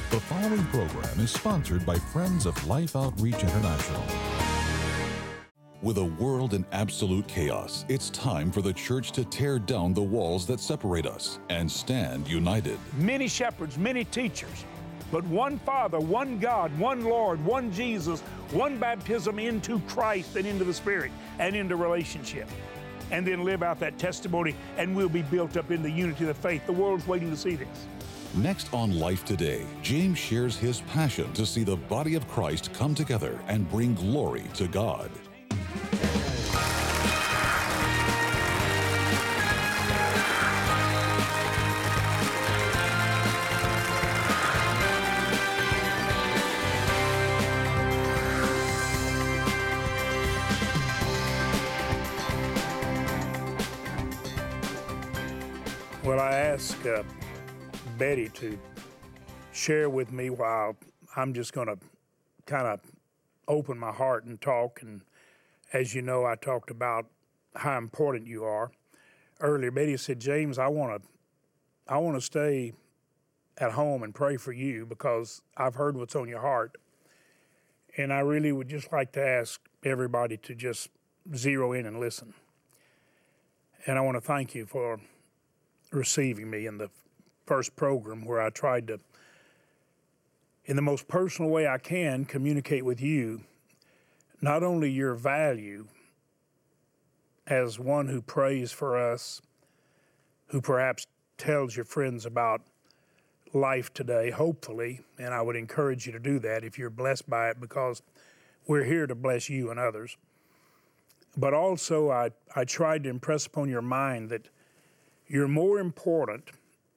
The following program is sponsored by Friends of Life Outreach International. With a world in absolute chaos, it's time for the church to tear down the walls that separate us and stand united. Many shepherds, many teachers, but one Father, one God, one Lord, one Jesus, one baptism into Christ and into the Spirit and into relationship. And then live out that testimony, and we'll be built up in the unity of the faith. The world's waiting to see this. Next on Life Today, James shares his passion to see the body of Christ come together and bring glory to God. Well, I asked Betty to share with me while I'm just going to kind of open my heart and talk. And as you know, I talked about how important you are. Earlier, Betty said, James, I want to stay at home and pray for you because I've heard what's on your heart. And I really would just like to ask everybody to just zero in and listen. And I want to thank you for receiving me in the first program where I tried to, in the most personal way I can, communicate with you not only your value as one who prays for us, who perhaps tells your friends about life today, hopefully, and I would encourage you to do that if you're blessed by it, because we're here to bless you and others. But also I tried to impress upon your mind that you're more important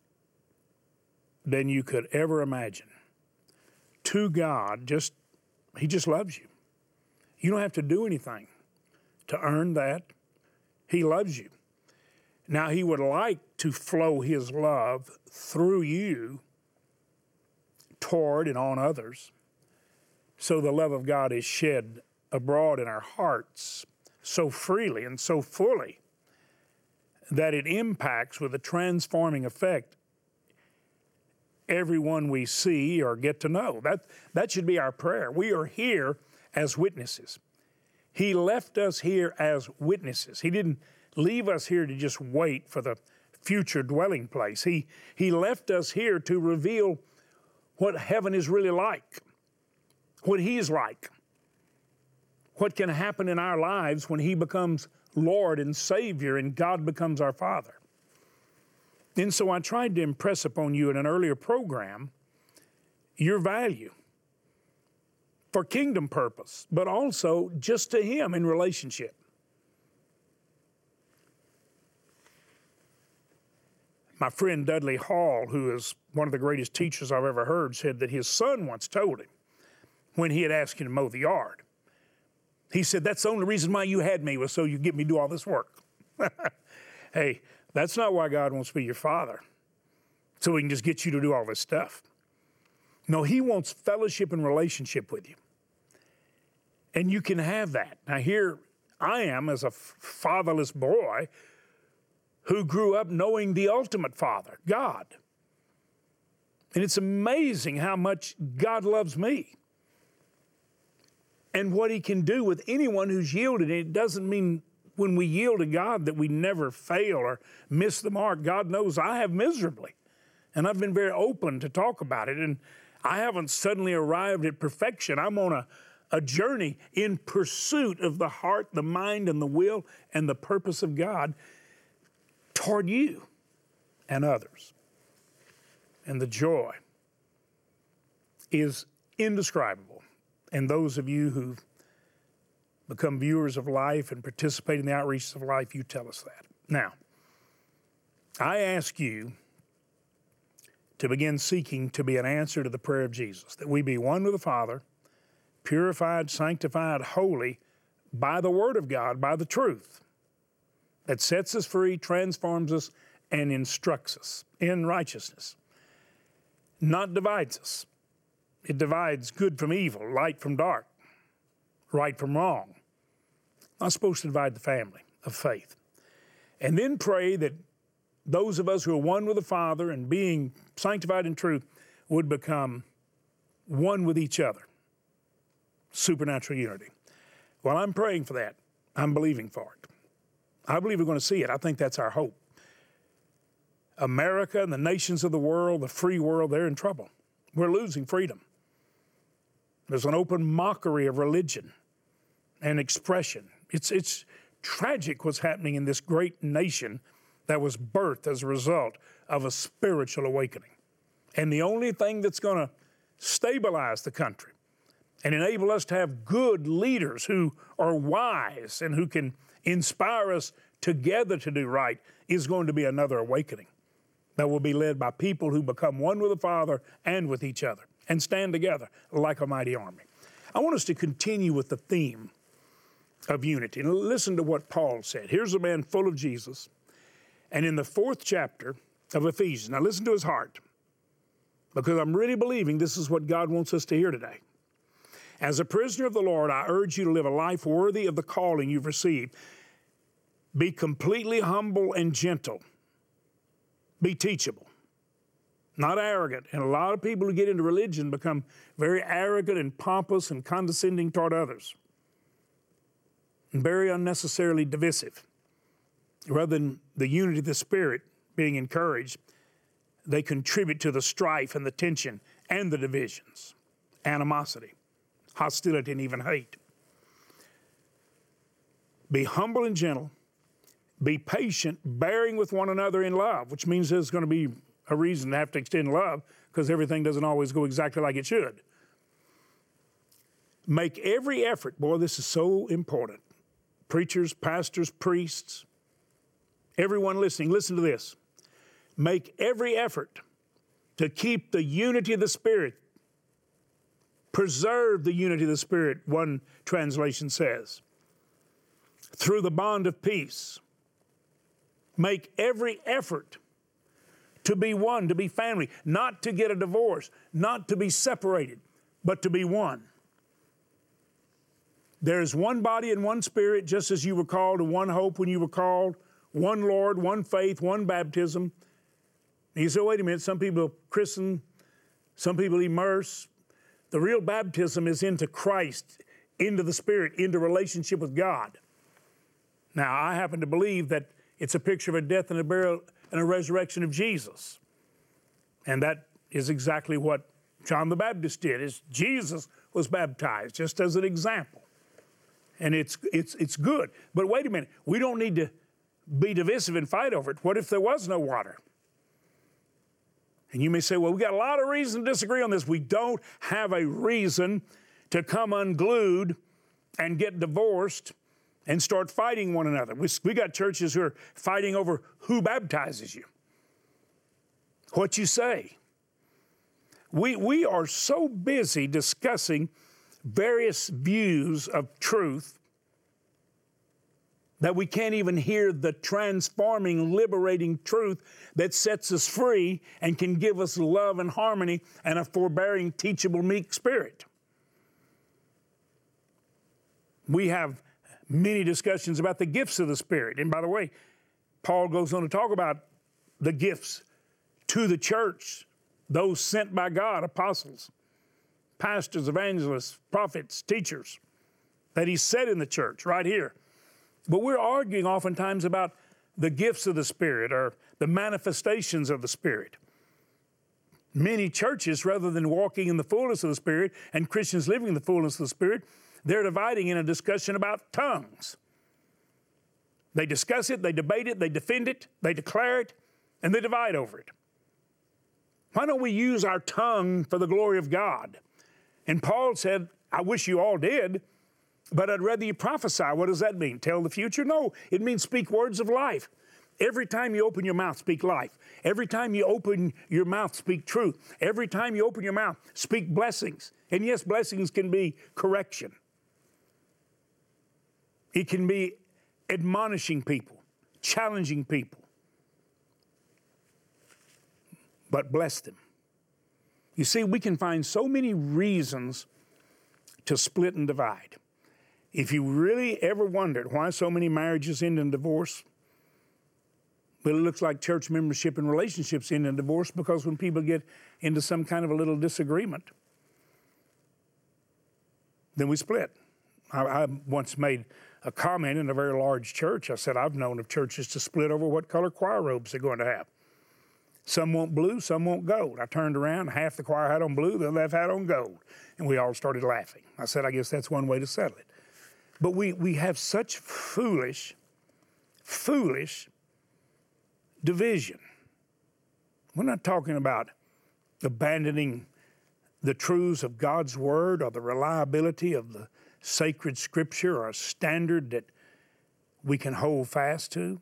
than you could ever imagine. To God, He just loves you. You don't have to do anything to earn that. He loves you. Now, He would like to flow His love through you toward and on others. So the love of God is shed abroad in our hearts so freely and so fully that it impacts with a transforming effect everyone we see or get to know. That should be our prayer. We are here as witnesses. He left us here as witnesses. He didn't leave us here to just wait for the future dwelling place. He left us here to reveal what heaven is really like, what He's like, what can happen in our lives when He becomes Lord and Savior and God becomes our Father. And so I tried to impress upon you in an earlier program your value for kingdom purpose, but also just to Him in relationship. My friend Dudley Hall, who is one of the greatest teachers I've ever heard, said that his son once told him when he had asked him to mow the yard. He said, that's the only reason why you had me was so you get me to do all this work. Hey, that's not why God wants to be your father, so He can just get you to do all this stuff. No, He wants fellowship and relationship with you. And you can have that. Now here I am as a fatherless boy who grew up knowing the ultimate Father, God. And it's amazing how much God loves me and what He can do with anyone who's yielded. It doesn't mean when we yield to God that we never fail or miss the mark. God knows I have miserably, and I've been very open to talk about it. And I haven't suddenly arrived at perfection. I'm on a journey in pursuit of the heart, the mind, and the will, and the purpose of God toward you and others. And the joy is indescribable. And those of you who've become viewers of life and participate in the outreaches of life, you tell us that. Now, I ask you to begin seeking to be an answer to the prayer of Jesus, that we be one with the Father, purified, sanctified, holy by the Word of God, by the truth that sets us free, transforms us, and instructs us in righteousness, not divides us. It divides good from evil, light from dark, right from wrong. Not supposed to divide the family of faith. And then pray that those of us who are one with the Father and being sanctified in truth would become one with each other. Supernatural unity. Well, I'm praying for that. I'm believing for it. I believe we're going to see it. I think that's our hope. America and the nations of the world, the free world, they're in trouble. We're losing freedom. There's an open mockery of religion and expression. It's tragic what's happening in this great nation that was birthed as a result of a spiritual awakening. And the only thing that's going to stabilize the country and enable us to have good leaders who are wise and who can inspire us together to do right is going to be another awakening that will be led by people who become one with the Father and with each other and stand together like a mighty army. I want us to continue with the theme of unity. And listen to what Paul said. Here's a man full of Jesus. And in the 4th chapter of Ephesians, now listen to his heart, because I'm really believing this is what God wants us to hear today. As a prisoner of the Lord, I urge you to live a life worthy of the calling you've received. Be completely humble and gentle. Be teachable, not arrogant. And a lot of people who get into religion become very arrogant and pompous and condescending toward others, and very unnecessarily divisive. Rather than the unity of the Spirit being encouraged, they contribute to the strife and the tension and the divisions, animosity, hostility, and even hate. Be humble and gentle. Be patient, bearing with one another in love, which means there's going to be a reason to have to extend love because everything doesn't always go exactly like it should. Make every effort. Boy, this is so important. Preachers, pastors, priests, everyone listening, listen to this. Make every effort to keep the unity of the Spirit. Preserve the unity of the Spirit, one translation says, through the bond of peace. Make every effort to be one, to be family, not to get a divorce, not to be separated, but to be one. There is one body and one Spirit, just as you were called to one hope when you were called, one Lord, one faith, one baptism. And you say, wait a minute, some people christen, some people immerse. The real baptism is into Christ, into the Spirit, into relationship with God. Now, I happen to believe that it's a picture of a death and a burial and a resurrection of Jesus. And that is exactly what John the Baptist did, is Jesus was baptized, just as an example. And it's good. But wait a minute, we don't need to be divisive and fight over it. What if there was no water? And you may say, well, we got a lot of reason to disagree on this. We don't have a reason to come unglued and get divorced and start fighting one another. We got churches who are fighting over who baptizes you, what you say. We are so busy discussing various views of truth that we can't even hear the transforming, liberating truth that sets us free and can give us love and harmony and a forbearing, teachable, meek spirit. We have many discussions about the gifts of the Spirit. And by the way, Paul goes on to talk about the gifts to the church, those sent by God, apostles, pastors, evangelists, prophets, teachers, that he set in the church right here. But we're arguing oftentimes about the gifts of the Spirit or the manifestations of the Spirit. Many churches, rather than walking in the fullness of the Spirit and Christians living in the fullness of the Spirit, they're dividing in a discussion about tongues. They discuss it, they debate it, they defend it, they declare it, and they divide over it. Why don't we use our tongue for the glory of God? And Paul said, I wish you all did, but I'd rather you prophesy. What does that mean? Tell the future? No, it means speak words of life. Every time you open your mouth, speak life. Every time you open your mouth, speak truth. Every time you open your mouth, speak blessings. And yes, blessings can be correction. It can be admonishing people, challenging people. But bless them. You see, we can find so many reasons to split and divide. If you really ever wondered why so many marriages end in divorce, well, it looks like church membership and relationships end in divorce because when people get into some kind of a little disagreement, Then we split. I once made a comment in a very large church. I said, I've known of churches to split over what color choir robes they're going to have. Some want blue, some want gold. I turned around, half the choir had on blue, the other half had on gold. And we all started laughing. I said, I guess that's one way to settle it. But we have such foolish division. We're not talking about abandoning the truths of God's Word or the reliability of the sacred Scripture or a standard that we can hold fast to.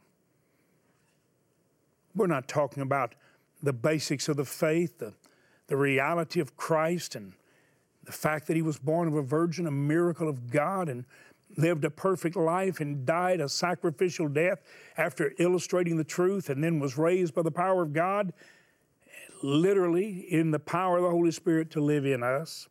We're not talking about the basics of the faith, the reality of Christ and the fact that He was born of a virgin, a miracle of God, and lived a perfect life and died a sacrificial death after illustrating the truth and then was raised by the power of God, literally in the power of the Holy Spirit to live in us.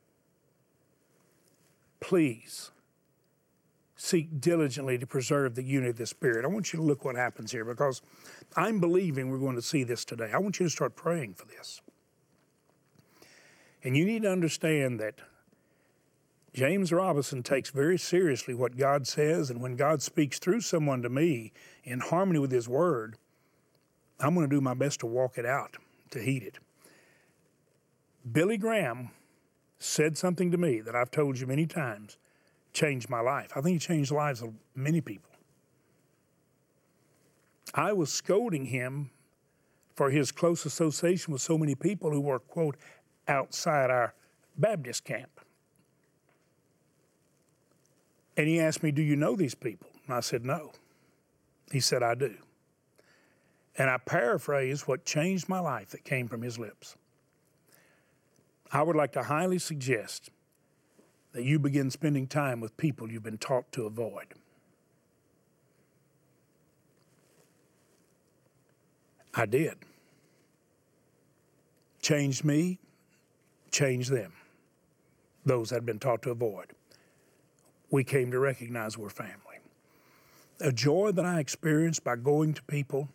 Please seek diligently to preserve the unity of the Spirit. I want you to look what happens here, because I'm believing we're going to see this today. I want you to start praying for this. And you need to understand that James Robison takes very seriously what God says, and when God speaks through someone to me in harmony with His Word, I'm going to do my best to walk it out, to heed it. Billy Graham said something to me that I've told you many times, changed my life. I think he changed the lives of many people. I was scolding him for his close association with so many people who were, quote, outside our Baptist camp. And he asked me, do you know these people? And I said, no. He said, I do. And I paraphrased what changed my life that came from his lips. I would like to highly suggest that you begin spending time with people you've been taught to avoid. I did. Changed me, changed them, those I'd been taught to avoid. We came to recognize we're family. A joy that I experienced by going to people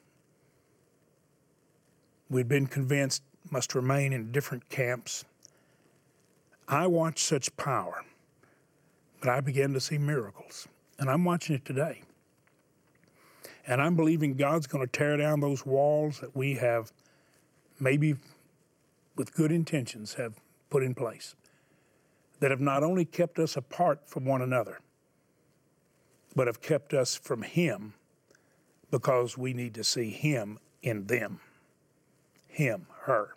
we'd been convinced must remain in different camps. I watched such power that I began to see miracles, and I'm watching it today. And I'm believing God's going to tear down those walls that we have, maybe with good intentions, have put in place, that have not only kept us apart from one another, but have kept us from Him, because we need to see Him in them. Him, her.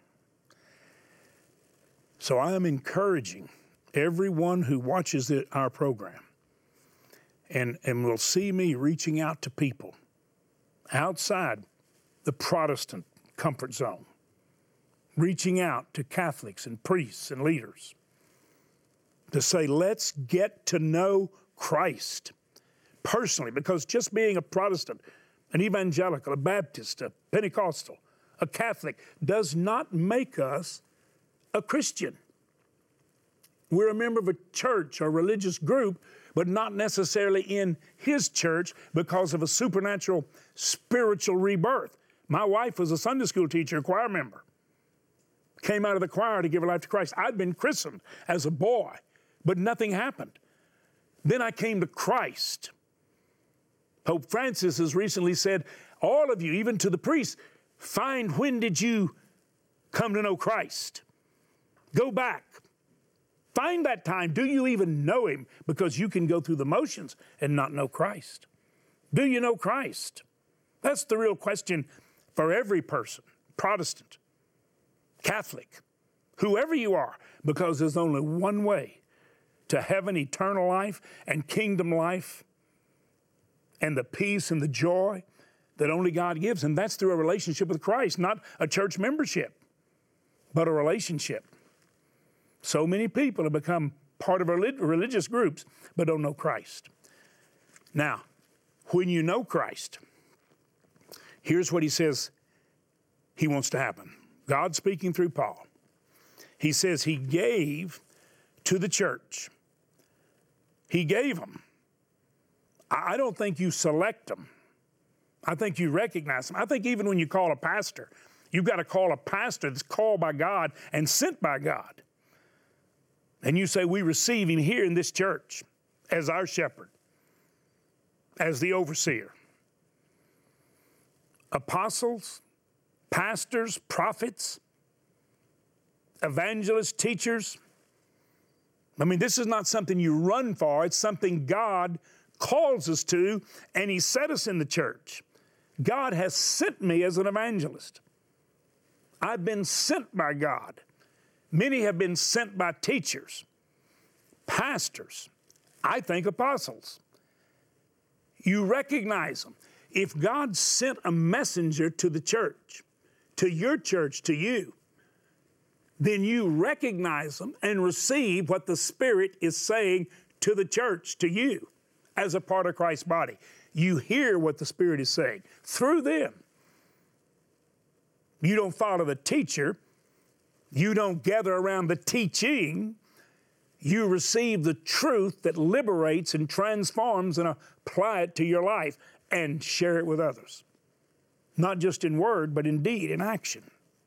So I am encouraging everyone who watches our program and will see me reaching out to people outside the Protestant comfort zone, reaching out to Catholics and priests and leaders to say, let's get to know Christ personally, because just being a Protestant, an evangelical, a Baptist, a Pentecostal, a Catholic does not make us a Christian. We're a member of a church or religious group, but not necessarily in His church because of a supernatural spiritual rebirth. My wife was a Sunday school teacher, a choir member. Came out of the choir to give her life to Christ. I'd been christened as a boy, but nothing happened. Then I came to Christ. Pope Francis has recently said, all of you, even to the priests, find when did you come to know Christ? Go back. Find that time. Do you even know Him? Because you can go through the motions and not know Christ. Do you know Christ? That's the real question for every person, Protestant, Catholic, whoever you are, because there's only one way to heaven, eternal life and kingdom life and the peace and the joy that only God gives, and that's through a relationship with Christ, not a church membership, but a relationship. So many people have become part of religious groups but don't know Christ. Now, when you know Christ, here's what He says He wants to happen. God speaking through Paul. He says He gave to the church. He gave them. I don't think you select them. I think you recognize them. I think even when you call a pastor, you've got to call a pastor that's called by God and sent by God. And you say, we receive him here in this church as our shepherd, as the overseer. Apostles, pastors, prophets, evangelists, teachers. I mean, this is not something you run for. It's something God calls us to, and he set us in the church. God has sent me as an evangelist. I've been sent by God. Many have been sent by teachers, pastors, I think apostles. You recognize them. If God sent a messenger to the church, to your church, to you, then you recognize them and receive what the Spirit is saying to the church, to you, as a part of Christ's body. You hear what the Spirit is saying through them. You don't follow the teacher. You don't gather around the teaching. You receive the truth that liberates and transforms and apply it to your life and share it with others. Not just in word, but in deed, in action.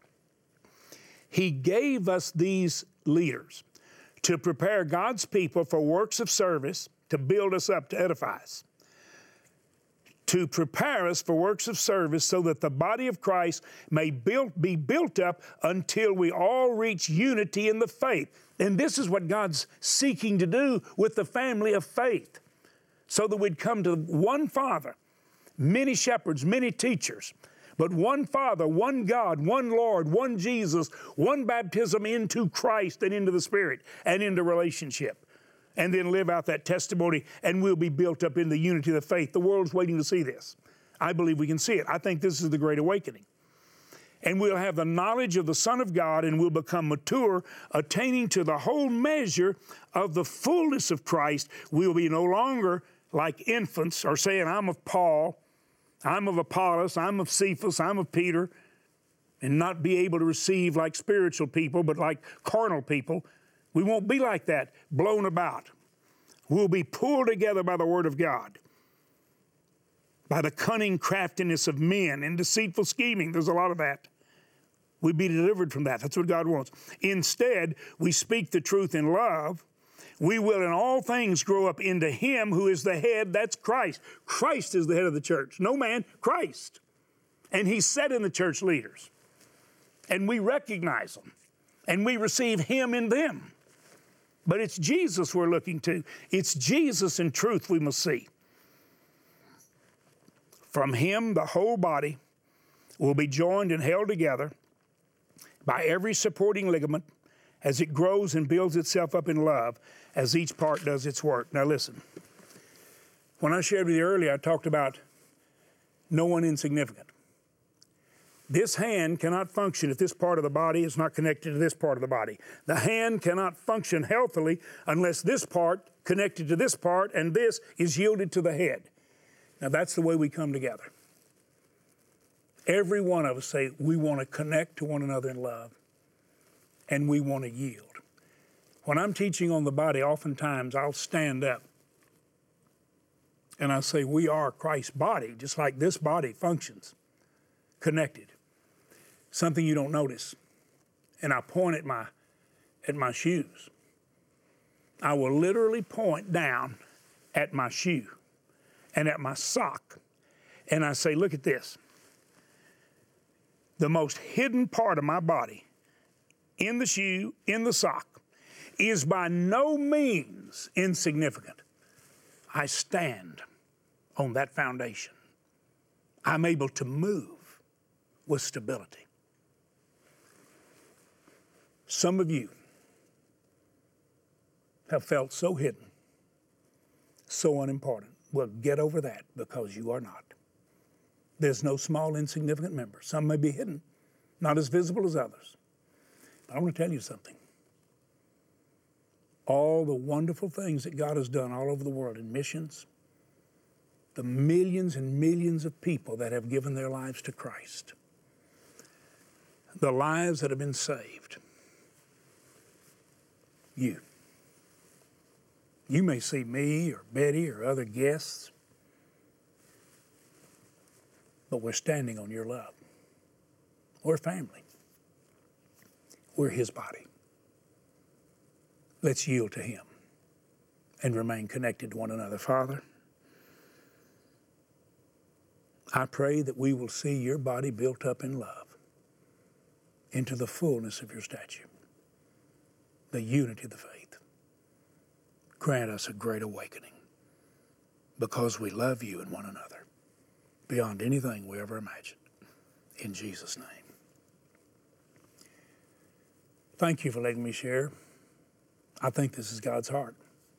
He gave us these leaders to prepare God's people for works of service, to build us up, to edify us. To prepare us for works of service so that the body of Christ may be built up until we all reach unity in the faith. And this is what God's seeking to do with the family of faith, so that we'd come to one Father, many shepherds, many teachers, but one Father, one God, one Lord, one Jesus, one baptism into Christ and into the Spirit and into relationship. And then live out that testimony, and we'll be built up in the unity of the faith. The world's waiting to see this. I believe we can see it. I think this is the Great Awakening. And we'll have the knowledge of the Son of God, and we'll become mature, attaining to the whole measure of the fullness of Christ. We'll be no longer like infants, or saying, I'm of Paul, I'm of Apollos, I'm of Cephas, I'm of Peter, and not be able to receive like spiritual people, but like carnal people. We won't be like that, blown about. We'll be pulled together by the Word of God, by the cunning craftiness of men and deceitful scheming. There's a lot of that. We'll be delivered from that. That's what God wants. Instead, we speak the truth in love. We will in all things grow up into Him who is the head, that's Christ. Christ is the head of the church. No man, Christ. And He's set in the church leaders. And we recognize them. And we receive Him in them. But it's Jesus we're looking to. It's Jesus in truth we must see. From Him, the whole body will be joined and held together by every supporting ligament as it grows and builds itself up in love as each part does its work. Now listen, when I shared with you earlier, I talked about no one insignificant. This hand cannot function if this part of the body is not connected to this part of the body. The hand cannot function healthily unless this part connected to this part and this is yielded to the head. Now that's the way we come together. Every one of us say we want to connect to one another in love and we want to yield. When I'm teaching on the body, oftentimes I'll stand up and I say we are Christ's body, just like this body functions, connected. Something you don't notice. And I point at my shoes. I will literally point down at my shoe and at my sock. And I say, look at this. The most hidden part of my body, in the shoe, in the sock, is by no means insignificant. I stand on that foundation. I'm able to move with stability. Some of you have felt so hidden, so unimportant. Well, get over that, because you are not. There's no small, insignificant member. Some may be hidden, not as visible as others. But I want to tell you something. All the wonderful things that God has done all over the world in missions, the millions and millions of people that have given their lives to Christ, the lives that have been saved, you may see me or Betty or other guests, but we're standing on your love. We're family. We're His body. Let's yield to Him and remain connected to one another. Father, I pray that we will see your body built up in love into the fullness of your stature, the unity of the faith. Grant us a great awakening because we love you and one another beyond anything we ever imagined. In Jesus' name. Thank you for letting me share. I think this is God's heart.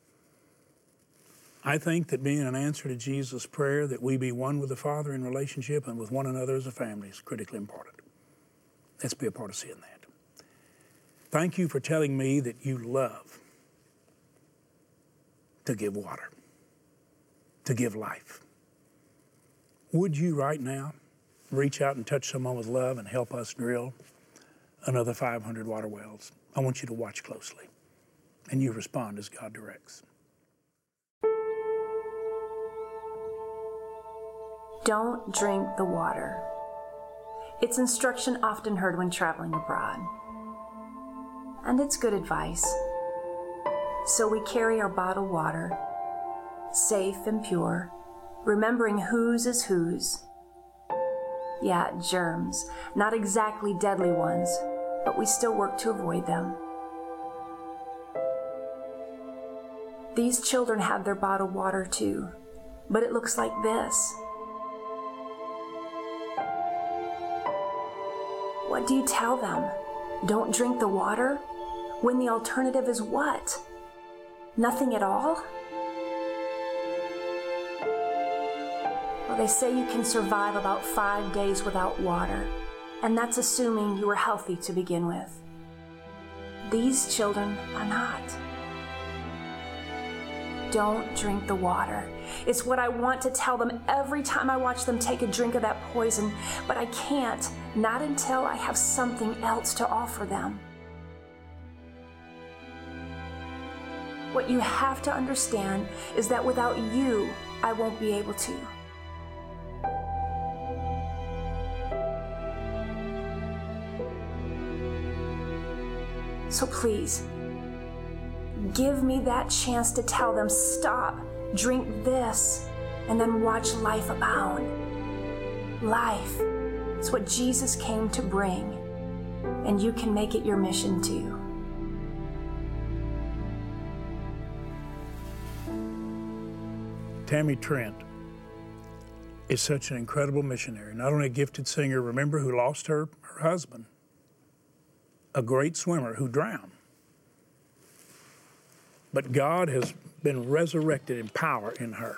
I think that being an answer to Jesus' prayer that we be one with the Father in relationship and with one another as a family is critically important. Let's be a part of seeing that. Thank you for telling me that you love to give water, to give life. Would you right now reach out and touch someone with love and help us drill another 500 water wells? I want you to watch closely, and you respond as God directs. Don't drink the water. It's instruction often heard when traveling abroad. And it's good advice. So we carry our bottled water, safe and pure, remembering whose is whose. Yeah, germs, not exactly deadly ones, but we still work to avoid them. These children have their bottled water too, but it looks like this. What do you tell them? Don't drink the water? When the alternative is what? Nothing at all? Well, they say you can survive about 5 days without water, and that's assuming you were healthy to begin with. These children are not. Don't drink the water. It's what I want to tell them every time I watch them take a drink of that poison, but I can't, not until I have something else to offer them. What you have to understand is that without you, I won't be able to. So please, give me that chance to tell them, stop, drink this, and then watch life abound. Life is what Jesus came to bring, and you can make it your mission too. Tammy Trent is such an incredible missionary, not only a gifted singer, remember, who lost her husband, a great swimmer who drowned. But God has been resurrected in power in her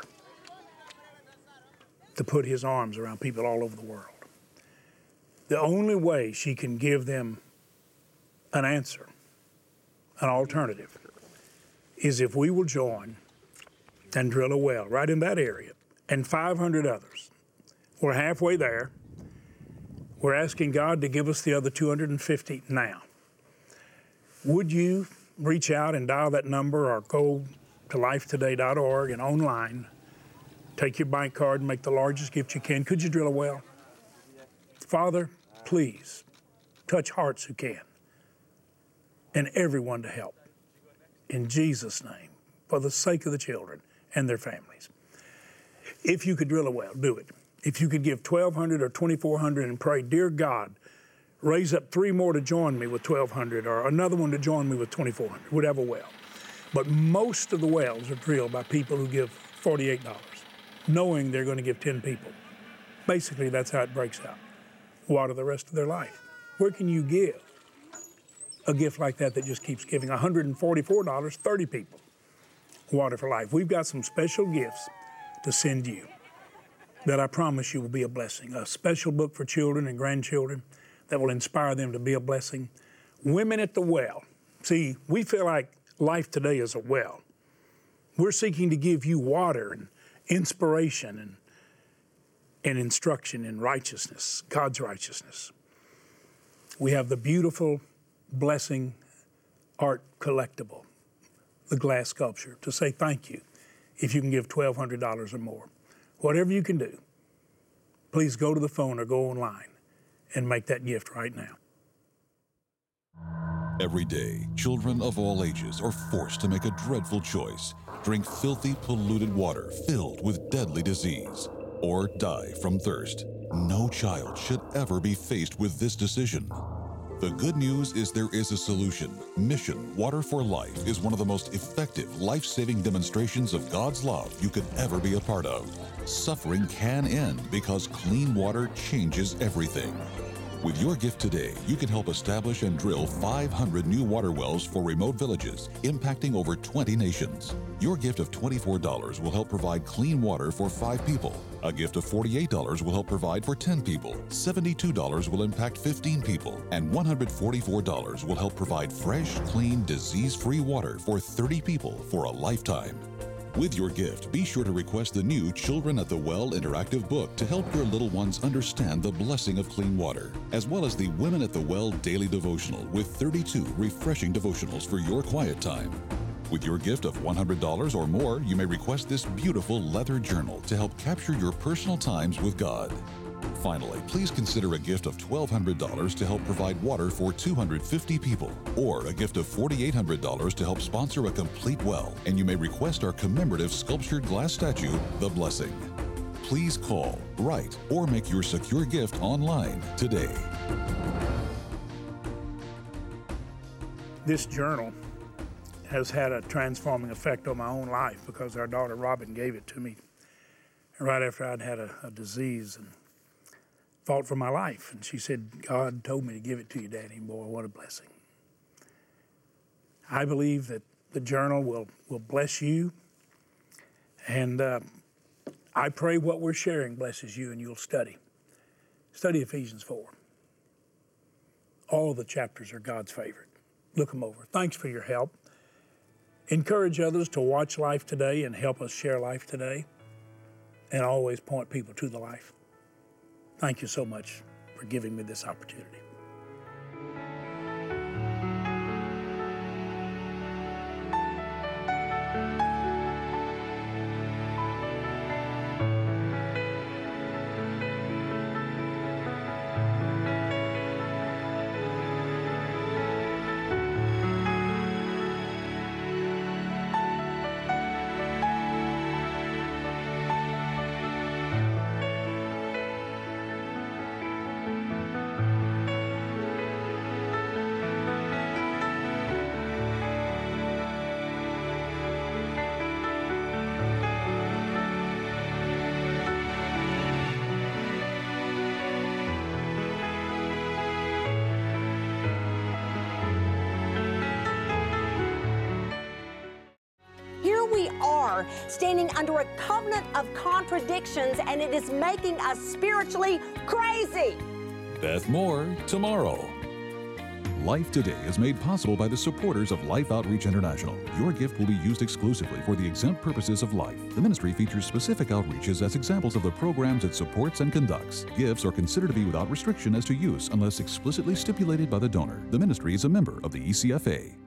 to put his arms around people all over the world. The only way she can give them an answer, an alternative, is if we will join and drill a well right in that area, and 500 others. We're halfway there. We're asking God to give us the other 250 now. Would you reach out and dial that number or go to lifetoday.org and online, take your bank card and make the largest gift you can? Could you drill a well? Father, please touch hearts who can and everyone to help. In Jesus' name, for the sake of the children and their families. If you could drill a well, do it. If you could give $1,200 or $2,400 and pray, dear God, raise up 3 more to join me with $1,200 or another one to join me with $2,400, whatever well. But most of the wells are drilled by people who give $48, knowing they're going to give 10 people. Basically, that's how it breaks out. Water the rest of their life. Where can you give a gift like that that just keeps giving? $144, 30 people. Water for Life. We've got some special gifts to send you that I promise you will be a blessing. A special book for children and grandchildren that will inspire them to be a blessing. Women at the Well. See, we feel like life today is a well. We're seeking to give you water and inspiration and instruction in righteousness, God's righteousness. We have the beautiful blessing art collectible, the glass sculpture, to say thank you if you can give $1,200 or more. Whatever you can do, please go to the phone or go online and make that gift right now. Every day, children of all ages are forced to make a dreadful choice: drink filthy, polluted water filled with deadly disease, or die from thirst. No child should ever be faced with this decision. The good news is there is a solution. Mission Water for Life is one of the most effective, life-saving demonstrations of God's love you could ever be a part of. Suffering can end because clean water changes everything. With your gift today, you can help establish and drill 500 new water wells for remote villages, impacting over 20 nations. Your gift of $24 will help provide clean water for 5 people. A gift of $48 will help provide for 10 people. $72 will impact 15 people. And $144 will help provide fresh, clean, disease-free water for 30 people for a lifetime. With your gift, be sure to request the new Children at the Well interactive book to help your little ones understand the blessing of clean water, as well as the Women at the Well daily devotional with 32 refreshing devotionals for your quiet time. With your gift of $100 or more, you may request this beautiful leather journal to help capture your personal times with God. Finally, please consider a gift of $1,200 to help provide water for 250 people, or a gift of $4,800 to help sponsor a complete well, and you may request our commemorative sculptured glass statue, The Blessing. Please call, write, or make your secure gift online today. This journal has had a transforming effect on my own life because our daughter Robin gave it to me right after I'd had a disease and fought for my life. And she said, "God told me to give it to you, Daddy." Boy, what a blessing. I believe that the journal will bless you. And I pray what we're sharing blesses you and you'll study. Study Ephesians 4. All the chapters are God's favorite. Look them over. Thanks for your help. Encourage others to watch Life Today and help us share Life Today. And always point people to the life. Thank you so much for giving me this opportunity. Standing under a covenant of contradictions, and it is making us spiritually crazy. Beth Moore, tomorrow. Life Today is made possible by the supporters of Life Outreach International. Your gift will be used exclusively for the exempt purposes of life. The ministry features specific outreaches as examples of the programs it supports and conducts. Gifts are considered to be without restriction as to use unless explicitly stipulated by the donor. The ministry is a member of the ECFA.